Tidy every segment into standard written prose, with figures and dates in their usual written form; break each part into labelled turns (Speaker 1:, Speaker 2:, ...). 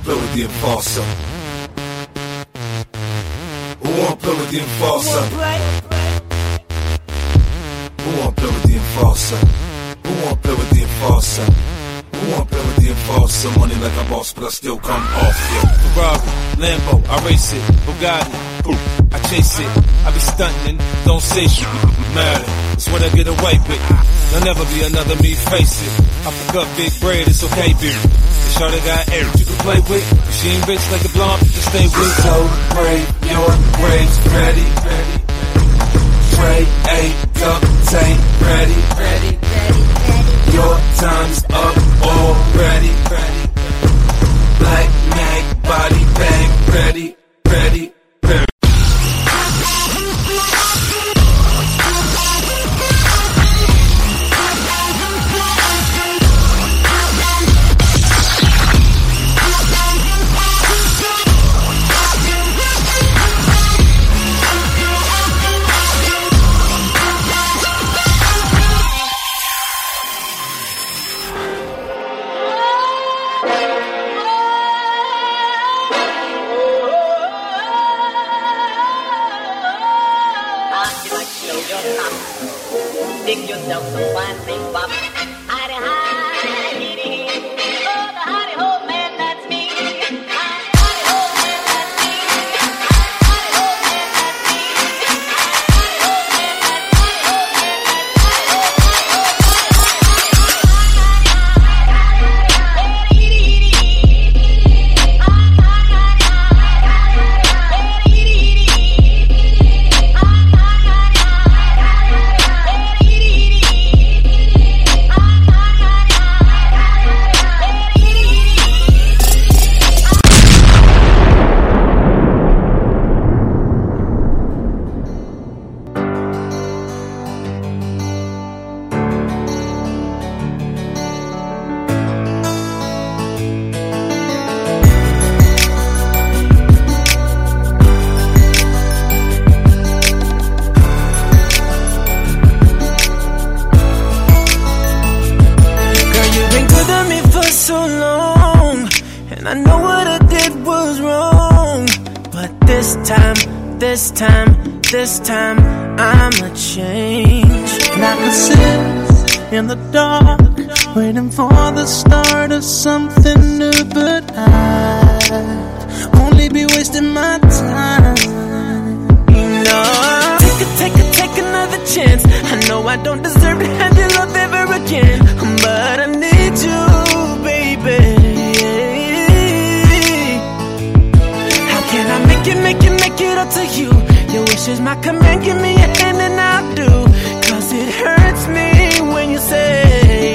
Speaker 1: wanna play with the enforcer? Who wanna play with the enforcer? Who wanna play with the enforcer? Who wanna play with the enforcer? Who wanna play with the enforcer? Money like a boss, but I still come off, yeah.
Speaker 2: Ferrari, Lambo, I race it. Bugatti, I chase it. I be stunting, don't say shit. Mad, it's what I get away with. There'll never be another me, face it. I forgot big bread, it's okay, bitch. The shorty got air you can play with. If she ain't rich like a blonde, you can stay with.
Speaker 1: So brave, your graves ready. Trey, duct tape, ready. Your time's up already. Black mag, body bag, ready.
Speaker 3: Dig yourself some fine thing, Bob. Hidey, hidey, oh, the hidey hole man, that's me. Hidey hole man, that's me. Hidey hole man, that's me. Hidey hole man, that's me.
Speaker 4: So long, and I know what I did was wrong, but this time I'ma change.
Speaker 5: And I could sit in the dark, waiting for the start of something new, but I'd only be wasting my time.
Speaker 4: You know, take another chance. I know I don't deserve to have your love ever again, but I need you, baby. How can I make it up to you? Your wish is my command, give me a hand and I'll do. Cause it hurts me when you say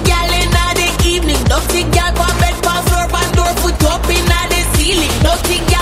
Speaker 4: Dirty